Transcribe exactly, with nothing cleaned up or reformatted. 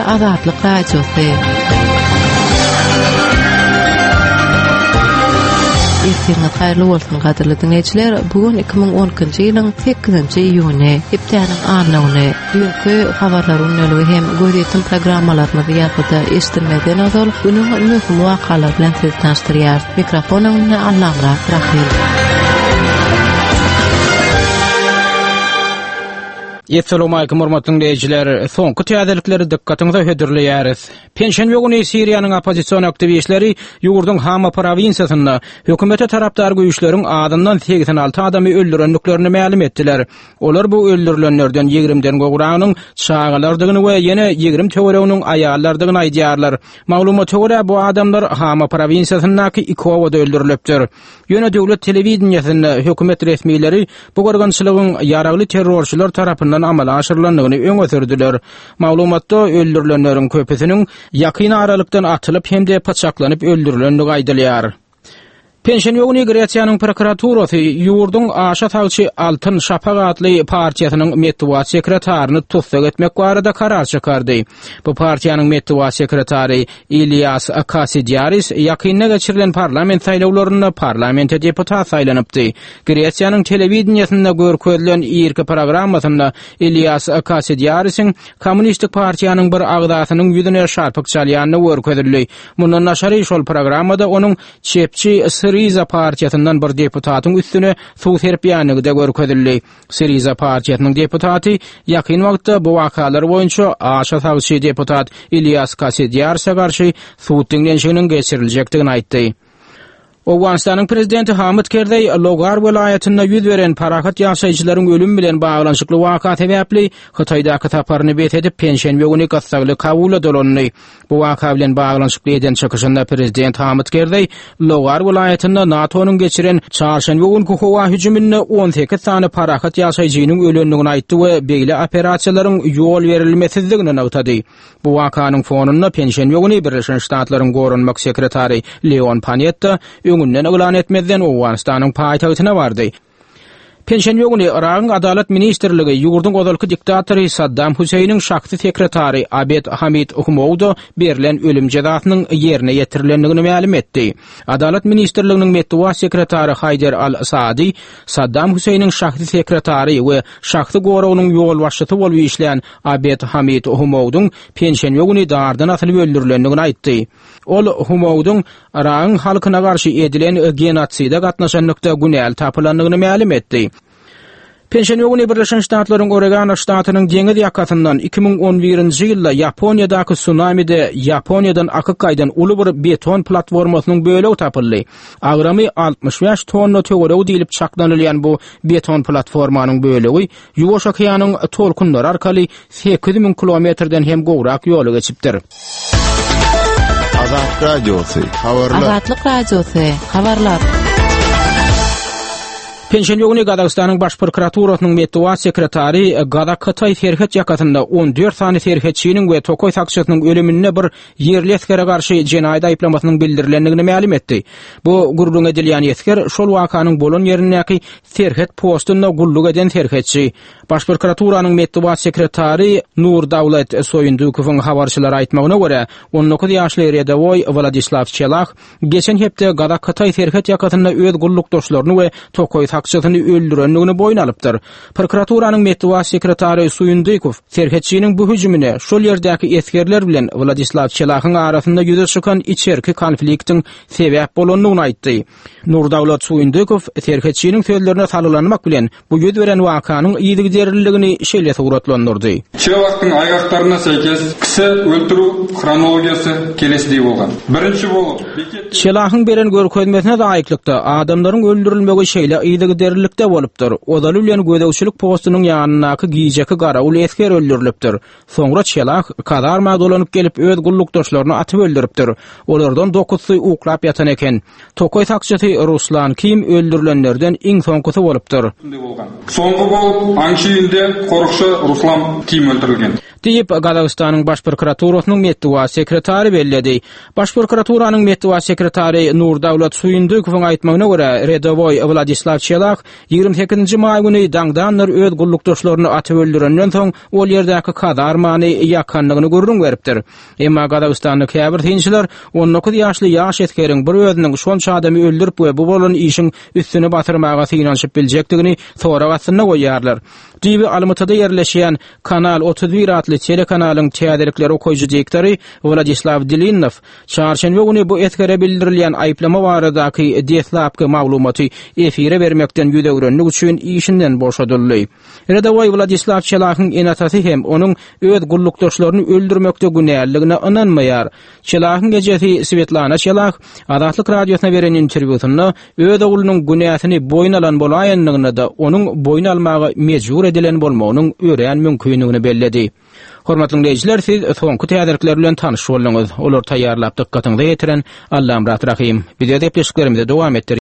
Azatlyk radiosu. Ertiňiz haýrly bolsun gaderly dinleýijiler. Bugun iki ming on ikinji ýylyň sekizinji iýuny, hepdeniň anlawyny, dünkü habarlaryň öňü hem göretim programmalaryny ýa-da eşitmeden ozal, bunyň möhüm wakalar bilen sizi tanıştyrýar. Mikrofonyny Allah'a rahmet. Assalamu alaykum hormatly dinleyijiler. Soňky täzelikleri dikkatiňize hödürleýäris. Pensiýa güni Siriýanyň opozisiýon aktivistleri ýurduň Hama provinsiýasynda hökümete tarapdar güýçleriň adından seksen alty adamy öldürenliklerini ma'lum etdiler. Olar bu öldürilenlerden ýigrimden gowranyň çağalardygyny we ýene ýigrim töwerewiniň aýallardygyny aýdýarlar. Maglumata görä bu adamlar Hama provinsiýasyndaky iki owada öldürilipdir. Ýöne döwlet telewizionyasynda hökümet resmiýetleri bu gorgançylygyň ýaragly terrorçylar tarapyndan amala aşyrylanyny öňe sürdiler. Maglumatda öldürilenlerin köpesiniň ýakyn aralykdan atylyp hemde paçaklanyp öldürilenligi aýdylýar. Pensiýa güni Gretsiýanyň prokuraturasy ýurduň aşa tagçy Altyn Şapaq adly partiýasynyň medeniýet sekretaryny tutsak etmek barada karar çykardy. Bu partiýanyň medeniýet sekretary Ilias Kasidiaris ýakynda geçirilen parlament saýlawlaryna parlamente deputat saýlanypdy. Gretsiýanyň telewizionyasynda görkezlen ýerki programmasynda Ilias Kasidiarisiň kommunistik partiýanyň bir agdasynyň ýüzüne şarpyk çalýanyny görkezildi. Mundan naşary şol programmada onuň çepçi Syriza partiýasyndan bir deputatyň üstüne suw serpýanyny da görkezildi. Syriza partiýasynyň deputaty ýakyn wagtda bu wakalar boýunça aşa tagçy deputat Ilias Kasidiaris'a garşy suw dinlenşiginiň geçiriljekdigini aýtdy. Owganistanyň prezidenti Hamid Karzai Logar welaýatynda ýüz beren parahat ýaşaýjylaryň ölüm bilen baglanşykly waka sebäpli Hytaýdaky taparyny bet edip pensiýa güni gassagly kabul edilýändir. Bu waka bilen baglanşykly eden çykyşynda prezident Hamid Karzai Logar welaýatynda NATO'nun geçiren çarşamba günkü howa hüjümine on sekiz sany parahat ýaşaýjynyň ölendigini aýtdy we beýle operasiýalaryň ýol berilmesizligini aýtdy. Bu wakanyň fonunda pensiýa güni Birleşen Ştatlaryň gorunmak sekretary Leon Panetta öňünden elan etmezden Owganistanyň paýtagtyna bardy. Pensiýa güni Iran Adalet Ministrligi ýurduň godalky diktatory Saddam Huseyniň şahsy sekretary Abed Hamid Uhmowda berilen ölüm jazasynyň ýerine ýetirilendigini ma'lum etdi. Adalet Ministrliginiň medeniýet sekretary Haydar al-Saadi Saddam Huseyniň şahsy sekretary we şahsy gorawnyň ýol başçysy bolup işleýän Abed Hamid Uhmowdyň pensiýa güni dardan atylyp öldürilendigini aýtdy. Ol Uhmowdyň Iran halkyna garşy edilen genotsidda gatnaşanlykda günäl tapylandygyny ma'lum etdi. Pensiýa güni Birleşen Ştatlaryň Oregon ştatynyň deňiz ýakasyndan iki ming on birinji ýylda Ýaponiýadaky tsunamide Ýaponiýadan akyk gaýdan uly bir beton platformasynyň bölegi tapyldy. Agramy altmış beş tonna töwerew diýilip çaklanylýan bu beton platformanyň bölegi Ýuwaş okeanyň tolkunlary arkaly sekiz ming kilometrden hem gowrak ýoly geçipdir. Azat radiosu, habarlar. Azatlyk radiosu, habarlar. Pensiýa güni Gazagstanyň baş prokuraturasynyň medeniýet sekretary Gadakatay Serhet ýakasynda on dört sany serhetçiniň we Tokoy takçysynyň ölümine bir ýerli eskere garşy jenaýat aýplamasynyň bildirilendигini ma'lum etdi. Bu gurulun edilýän esker şol wakanyň bolan ýerindäki Serhet postunda gulluk eden serhetçi. Baş prokuraturasynyň medeniýet sekretary Nur Dawlat Soýundukowyň habarçylary aýtmagyna görä, on dokuz ýaşly redawoy Vladislav Chelak geçen hepde Gadakatay Serhet ýakasynda öz gullukdaşlaryny we Tokoy takçysyny öldürenligini boýun alypdyr. Prokuraturasynyň medeniýet sekretary Soýundukow serhetçiniň bu hüjümine şol ýerdäki eskerler bilen Vladislav Chelakyň arasynda ýüze çykan içerki konfliktiň sebäp bolandygyny aýtdy. Nur Dawlat Soýundukow serhetçiniň sözlerine salylanmak bilen bu ýüz beren wakanyň ýygyk derliligini şeýle suratlandyrdy. Chelakyň aýgaktaryna säkes kişi öldürүү chronologiýasy kelesidi bolgan. Birinçi bolup Chelakyň beren görkezmesine daýyklykda adamlaryň öldürilmegi şeýle ýygyk derlilikde bolupdyr. Odal bilen gödäwçilik postunyň ýanynaky giýjeki garaul esker öldürilipdir. Soňra Chelak kadarma dolanyp gelip öz gullukdaşlaryny atyp öldüripdir. Olardan dokuzsy uklap ýatan eken. Tokoy takçysy Ruslan Kim öldürilenlerden iň soňkusy bolupdyr. Soňky bolup ançy ýylda Korukşy Ruslan Kim öldürilgen. diýip Gazagstanyň baş prokuraturasynyň medeniýet sekretary belledi. Baş prokuraturasynyň medeniýet sekretary Nur Dawlat Soýundukowyň aýtmagyna görä, redawoy Vladislav Çelak ýygrimi sekizinji may güni daňdanlar öz gullukdaşlaryny atyp öldürenden soň ol ýerdäki kaza armany ýakanlygyny görüň beripdir. Emma Gadastanlyk häbir tinçiler on dokuz ýaşly ýaş etkeriň bir özüniň şonça adamy öldürip we bu bolan işiň üstüne batyrmaga synanyşyp biljekdigini sonra wasyna goýýarlar. Dibi Almatada yerleşen Kanal otuz bir adly telekanalyň täzelikleri okuyjy direktori Vladislav Dilinov çarşenbe güni bu etkere bildirilýän aýplama baradaky deslapky maglumaty efire bermekden ýüdegrenlik üçin işinden boşadyldy. Redawoy Vladislav Çelakyň enatasy hem onuň öz gullukdaşlaryny öldürmekde günäligine inanmaýar. Çelakyň gejesi Svetlana Çelak Azatlyk radiosyna beren interwýusynda öz oğlunyň günäsini boyun alan bolaýanlygyny da onuň boyun almagy mejbur edilen bolmagynyň ören mümkinligini belledi. Hormatly dinleýijiler, siz soňky täzelikler bilen tanyş boldyňyz. Olar taýýarlap dykkatyňyza ýetiren Allahym rahim. Bize de depleşiklerimize dowam etdir.